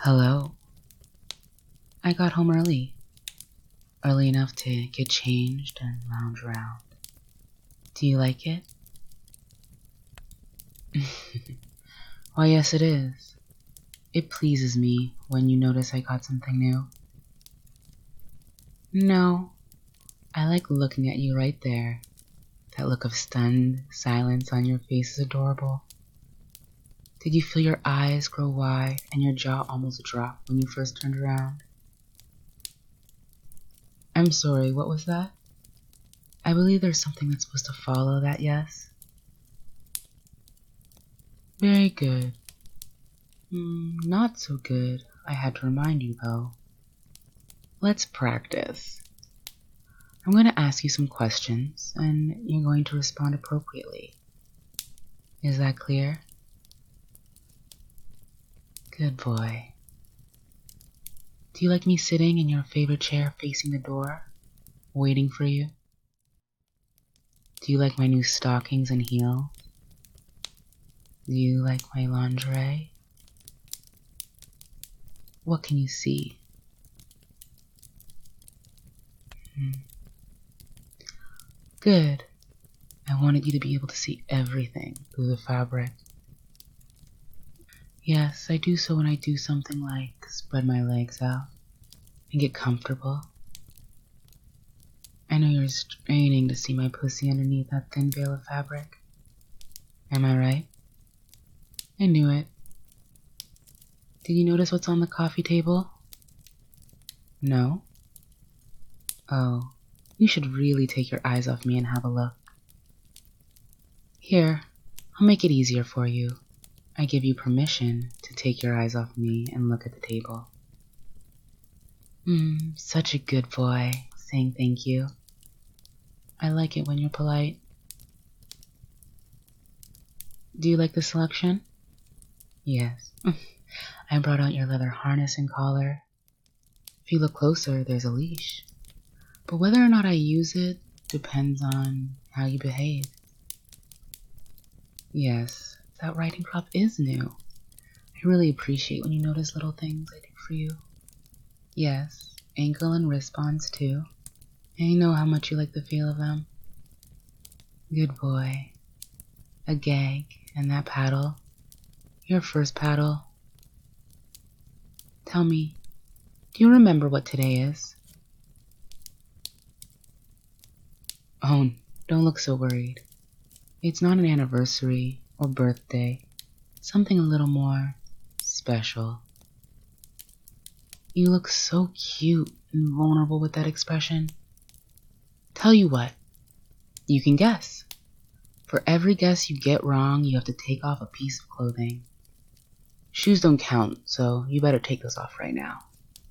Hello. I got home early enough to get changed and lounge around. Do you like it? Why, yes, it is. It pleases me when you notice I got something new. No, I like looking at you right there. That look of stunned silence on your face is adorable. Did you feel your eyes grow wide and your jaw almost drop when you first turned around? I'm sorry, what was that? I believe there's something that's supposed to follow that yes. Very good. Not so good, I had to remind you though. Let's practice. I'm going to ask you some questions, and you're going to respond appropriately. Is that clear? Good boy. Do you like me sitting in your favorite chair facing the door, waiting for you? Do you like my new stockings and heels? Do you like my lingerie? What can you see? Good. I wanted you to be able to see everything through the fabric. Yes, I do so when I do something like spread my legs out and get comfortable. I know you're straining to see my pussy underneath that thin veil of fabric. Am I right? I knew it. Did you notice what's on the coffee table? No? Oh, you should really take your eyes off me and have a look. Here, I'll make it easier for you. I give you permission to take your eyes off me and look at the table. Such a good boy, saying thank you. I like it when you're polite. Do you like the selection? Yes. I brought out your leather harness and collar. If you look closer, there's a leash. But whether or not I use it depends on how you behave. Yes, that riding crop is new. I really appreciate when you notice little things I do for you. Yes, ankle and wrist bonds too. I know how much you like the feel of them. Good boy. A gag and that paddle. Your first paddle. Tell me, do you remember what today is? Oh, don't look so worried. It's not an anniversary or birthday. Something a little more special. You look so cute and vulnerable with that expression. Tell you what, you can guess. For every guess you get wrong, you have to take off a piece of clothing. Shoes don't count, so you better take those off right now.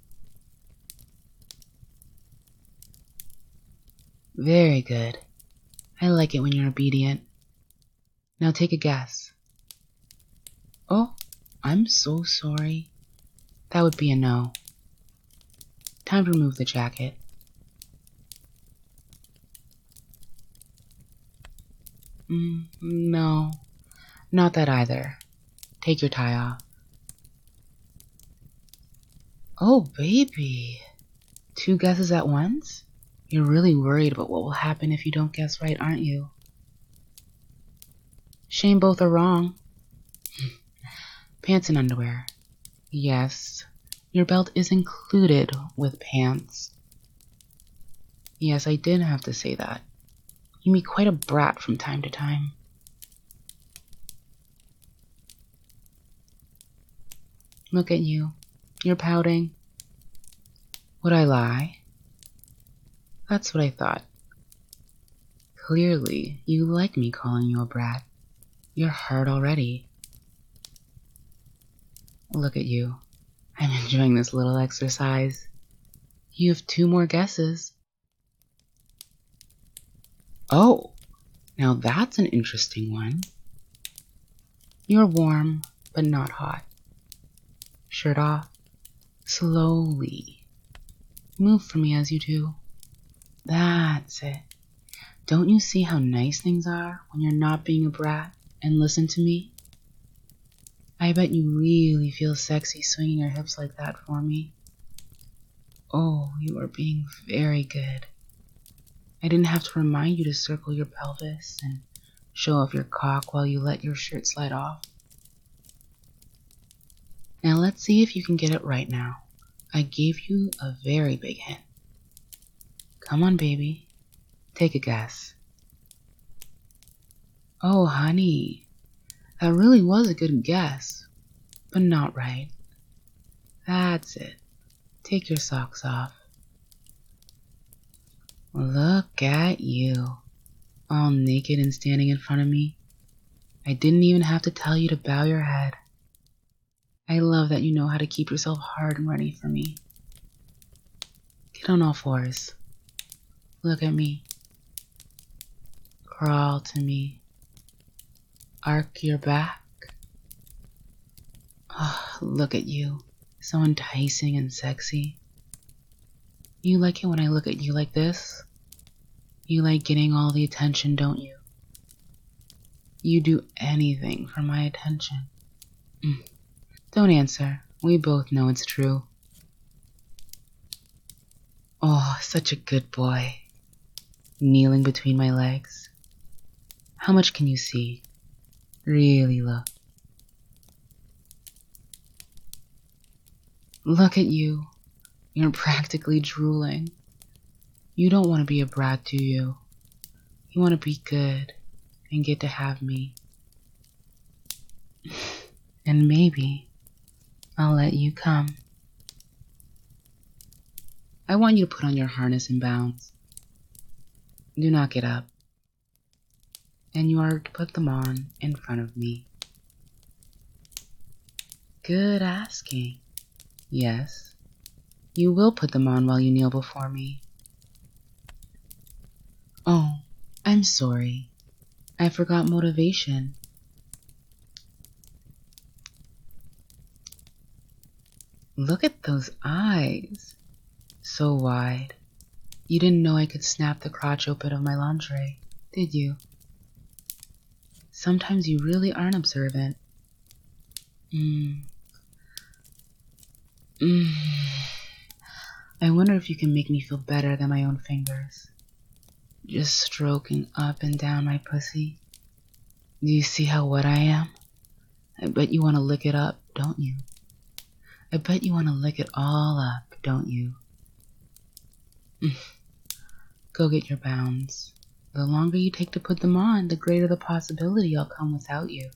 Very good. I like it when you're obedient. Now take a guess. Oh, I'm so sorry. That would be a no. Time to remove the jacket. No, not that either. Take your tie off. Oh, baby. 2 guesses at once? You're really worried about what will happen if you don't guess right, aren't you? Shame both are wrong. Pants and underwear. Yes, your belt is included with pants. Yes, I did have to say that. You meet quite a brat from time to time. Look at you. You're pouting. Would I lie? That's what I thought. Clearly, you like me calling you a brat. You're hurt already. Look at you. I'm enjoying this little exercise. You have 2 more guesses. Oh, now that's an interesting one. You're warm, but not hot. Shirt off. Slowly. Move for me as you do. That's it. Don't you see how nice things are when you're not being a brat and listen to me? I bet you really feel sexy swinging your hips like that for me. Oh, you are being very good. I didn't have to remind you to circle your pelvis and show off your cock while you let your shirt slide off. Now let's see if you can get it right now. I gave you a very big hint. Come on, baby. Take a guess. Oh, honey. That really was a good guess, but not right. That's it. Take your socks off. Look at you, all naked and standing in front of me. I didn't even have to tell you to bow your head. I love that you know how to keep yourself hard and ready for me. Get on all fours. Look at me. Crawl to me. Arc your back. Oh, look at you. So enticing and sexy. You like it when I look at you like this? You like getting all the attention, don't you? You do anything for my attention. Don't answer. We both know it's true. Oh, such a good boy. Kneeling between my legs. How much can you see? Really look. Look at you. You're practically drooling. You don't want to be a brat, do you? You want to be good and get to have me. And maybe I'll let you come. I want you to put on your harness and bounce. Do not get up. And you are to put them on in front of me. Good asking. Yes, you will put them on while you kneel before me. Oh, I'm sorry. I forgot motivation. Look at those eyes. So wide. You didn't know I could snap the crotch open of my lingerie, did you? Sometimes you really aren't observant. I wonder if you can make me feel better than my own fingers. Just stroking up and down my pussy. Do you see how wet I am? I bet you want to lick it up, don't you? I bet you want to lick it all up, don't you? Go get your bounds. The longer you take to put them on, the greater the possibility I'll come without you.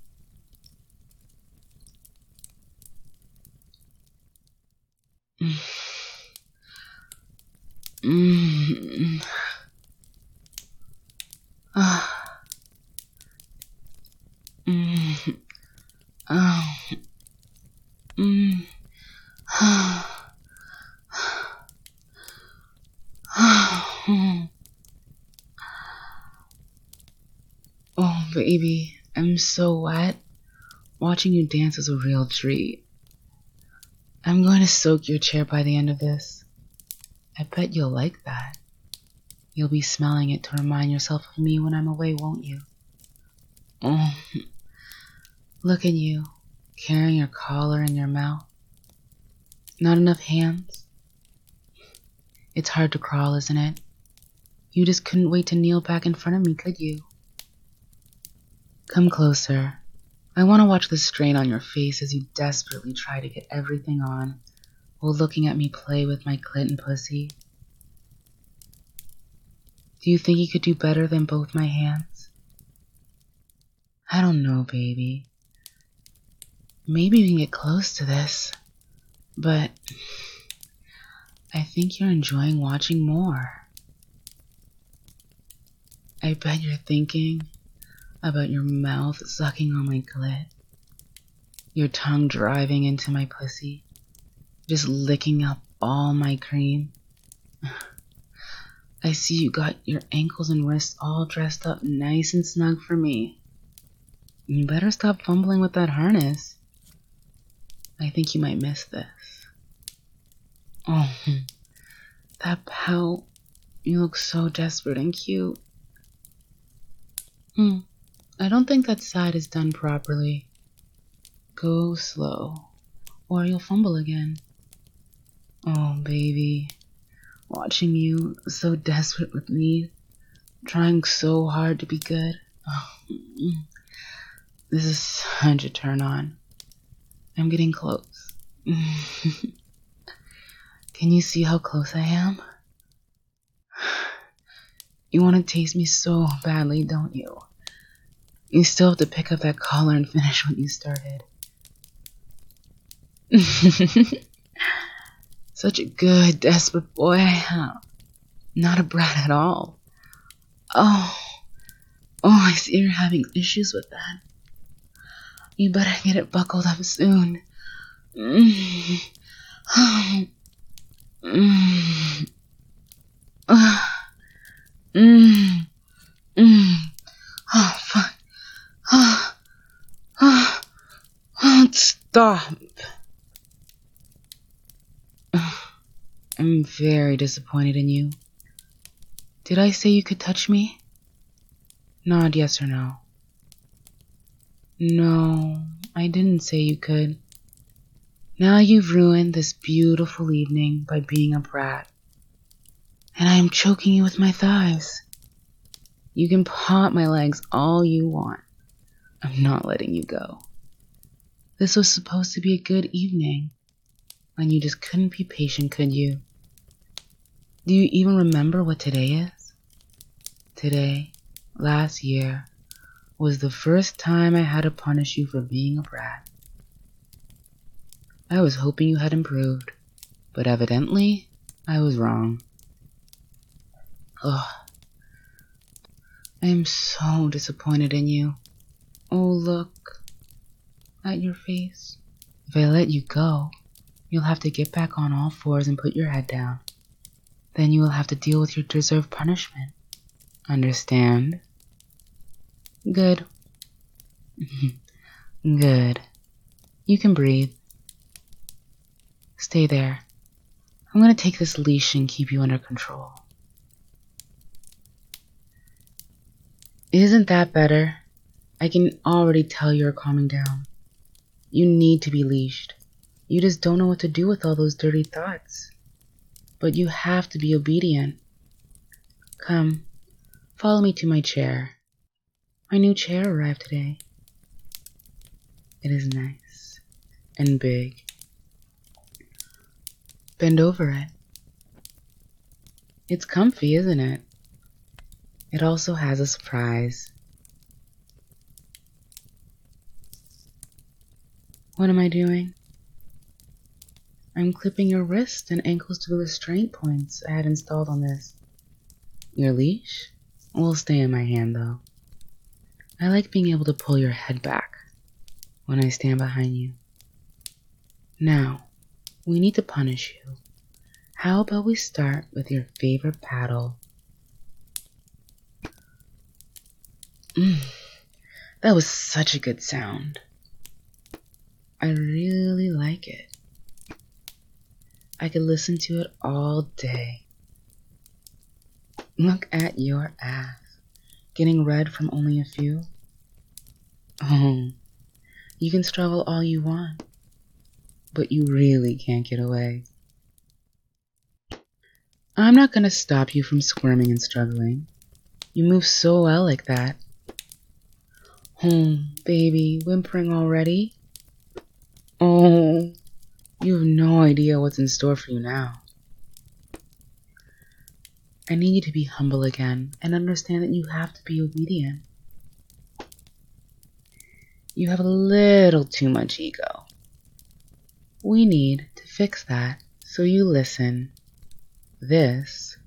Oh, baby, I'm so wet. Watching you dance is a real treat. I'm going to soak your chair by the end of this. I bet you'll like that. You'll be smelling it to remind yourself of me when I'm away, won't you? Oh, look at you, carrying your collar in your mouth. Not enough hands? It's hard to crawl, isn't it? You just couldn't wait to kneel back in front of me, could you? Come closer. I want to watch the strain on your face as you desperately try to get everything on while looking at me play with my clit and pussy. Do you think you could do better than both my hands? I don't know, baby. Maybe we can get close to this, but I think you're enjoying watching more. I bet you're thinking about your mouth sucking on my clit, your tongue driving into my pussy, just licking up all my cream. I see you got your ankles and wrists all dressed up nice and snug for me. You better stop fumbling with that harness. I think you might miss this. Oh, that pout. You look so desperate and cute. I don't think that side is done properly. Go slow, or you'll fumble again. Oh, baby, watching you so desperate with me, trying so hard to be good. Oh, this is such a turn on. I'm getting close. Can you see how close I am? You want to taste me so badly, don't you? You still have to pick up that collar and finish what you started. Such a good, desperate boy I am. Not a brat at all. Oh, I see you're having issues with that. You better get it buckled up soon. Oh, fuck. Stop. I'm very disappointed in you. Did I say you could touch me? Nod yes or no. No, I didn't say you could. Now you've ruined this beautiful evening by being a brat. And I am choking you with my thighs. You can paw at my legs all you want. I'm not letting you go. This was supposed to be a good evening. And you just couldn't be patient, could you? Do you even remember what today is? Today, last year, was the first time I had to punish you for being a brat. I was hoping you had improved, but evidently, I was wrong. Ugh. I am so disappointed in you. Oh, look at your face. If I let you go, you'll have to get back on all fours and put your head down. Then you will have to deal with your deserved punishment. Understand? Good. Good. You can breathe. Stay there. I'm going to take this leash and keep you under control. Isn't that better? I can already tell you're calming down. You need to be leashed. You just don't know what to do with all those dirty thoughts. But you have to be obedient. Come, follow me to my chair. My new chair arrived today. It is nice and big. Bend over it. It's comfy, isn't it? It also has a surprise. What am I doing? I'm clipping your wrists and ankles to the restraint points I had installed on this. Your leash will stay in my hand, though. I like being able to pull your head back when I stand behind you. Now, we need to punish you. How about we start with your favorite paddle? That was such a good sound. I really like it. I could listen to it all day. Look at your ass, getting red from only a few. Oh, you can struggle all you want, but you really can't get away. I'm not gonna stop you from squirming and struggling. You move so well like that. Oh, baby, whimpering already? Oh, you have no idea what's in store for you now. I need you to be humble again and understand that you have to be obedient. You have a little too much ego. We need to fix that, so you listen. This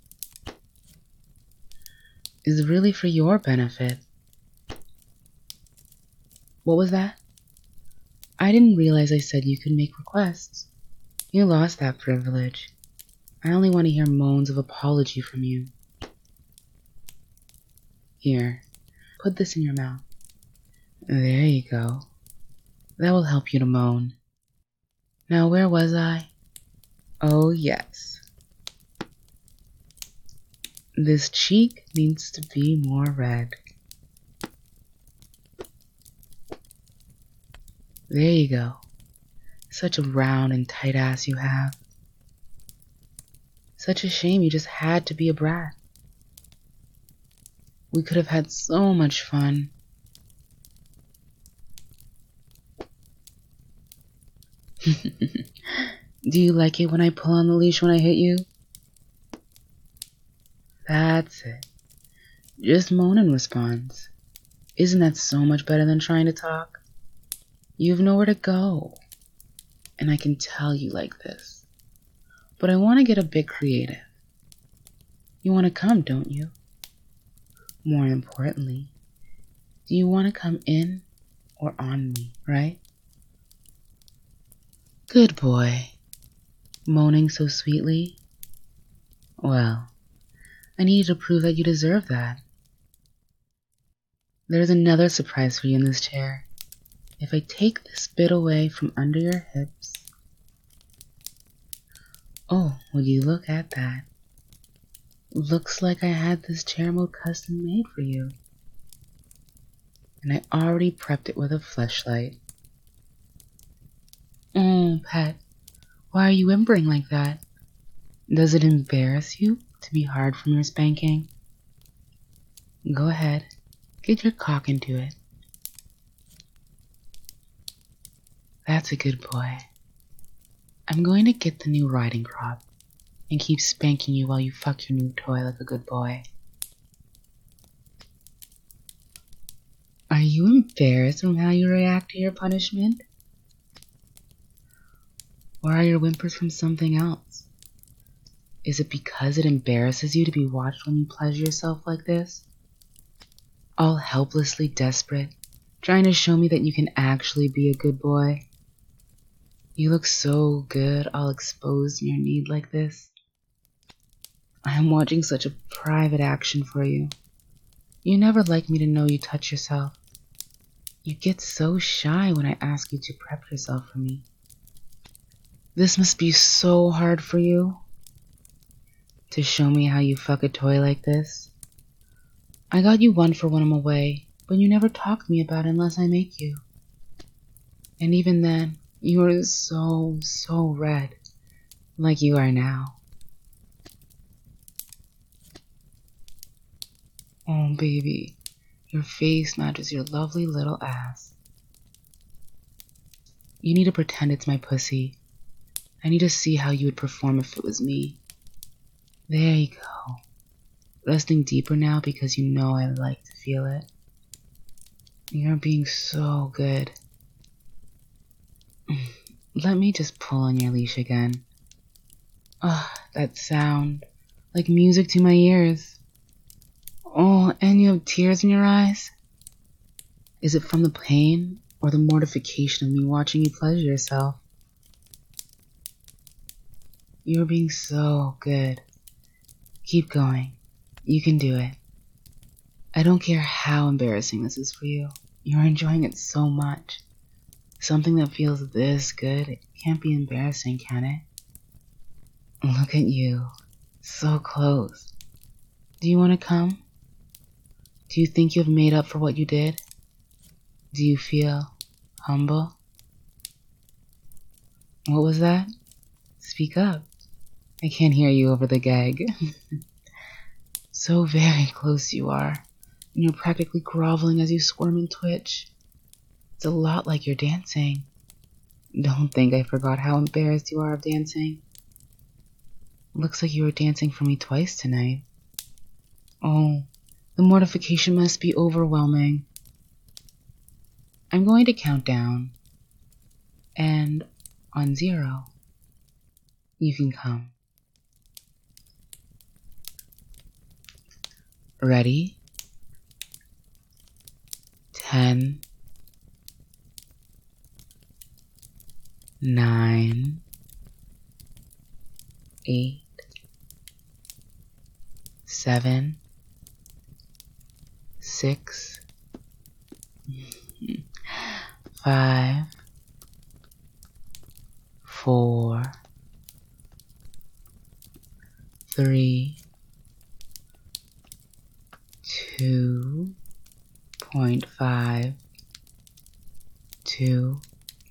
is really for your benefit. What was that? I didn't realize I said you could make requests. You lost that privilege. I only want to hear moans of apology from you. Here, put this in your mouth. There you go. That will help you to moan. Now, where was I? Oh, yes. This cheek needs to be more red. There you go. Such a round and tight ass you have. Such a shame you just had to be a brat. We could have had so much fun. Do you like it when I pull on the leash when I hit you? That's it. Just moan in response. Isn't that so much better than trying to talk? You've nowhere to go. And I can tell you like this. But I want to get a bit creative. You want to come, don't you? More importantly, do you want to come in or on me, right? Good boy. Moaning so sweetly. Well, I need you to prove that you deserve that. There's another surprise for you in this chair. If I take this bit away from under your hips... Oh, will you look at that? Looks like I had this chair mode custom made for you. And I already prepped it with a fleshlight. Oh, pet, why are you whimpering like that? Does it embarrass you to be hard from your spanking? Go ahead, get your cock into it. That's a good boy. I'm going to get the new riding crop and keep spanking you while you fuck your new toy like a good boy. Are you embarrassed from how you react to your punishment? Or are your whimpers from something else? Is it because it embarrasses you to be watched when you pleasure yourself like this? All helplessly desperate, trying to show me that you can actually be a good boy? You look so good, all exposed in your need like this. I am watching such a private action for you. You never like me to know you touch yourself. You get so shy when I ask you to prep yourself for me. This must be so hard for you. To show me how you fuck a toy like this. I got you one for when I'm away, but you never talk to me about it unless I make you. And even then, you were so red, like you are now. Oh, baby, your face matches your lovely little ass. You need to pretend it's my pussy. I need to see how you would perform if it was me. There you go. Resting deeper now because you know I like to feel it. You're being so good. Let me just pull on your leash again. Ah, that sound. Like music to my ears. Oh, and you have tears in your eyes? Is it from the pain or the mortification of me watching you pleasure yourself? You're being so good. Keep going. You can do it. I don't care how embarrassing this is for you. You're enjoying it so much. Something that feels this good, it can't be embarrassing, can it? Look at you. So close. Do you want to come? Do you think you've made up for what you did? Do you feel humble? What was that? Speak up. I can't hear you over the gag. So very close you are, and you're practically groveling as you squirm and twitch. It's a lot like you're dancing. Don't think I forgot how embarrassed you are of dancing. Looks like you were dancing for me twice tonight. Oh, the mortification must be overwhelming. I'm going to count down, and on 0, you can come. Ready? 10, 9, 8, 7, 6, 5, 4, 3, 2.5, 2,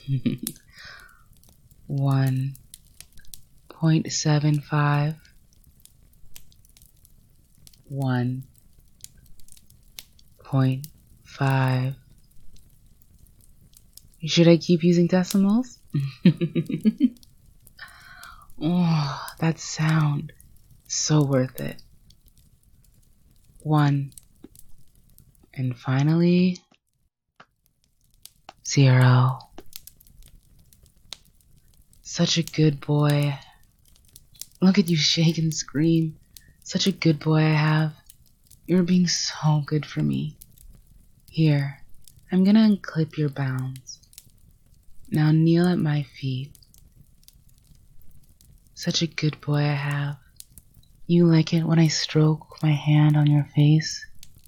1.75. 1.5. Should I keep using decimals? Oh, that sound. So worth it. 1. And finally, 0. Such a good boy. Look at you shake and scream. Such a good boy I have. You're being so good for me. Here, I'm gonna unclip your bounds. Now kneel at my feet. Such a good boy I have. You like it when I stroke my hand on your face?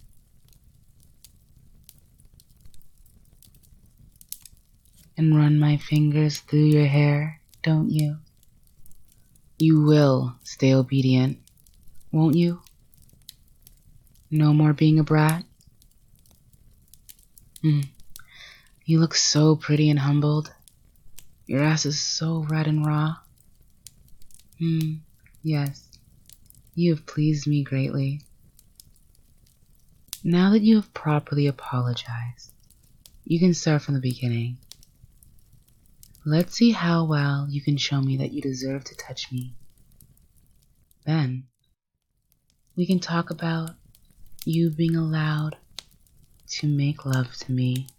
And run my fingers through your hair, don't you? You will stay obedient, won't you? No more being a brat? You look so pretty and humbled. Your ass is so red and raw. Yes, you have pleased me greatly. Now that you have properly apologized, you can start from the beginning. Let's see how well you can show me that you deserve to touch me. Then, we can talk about you being allowed to make love to me.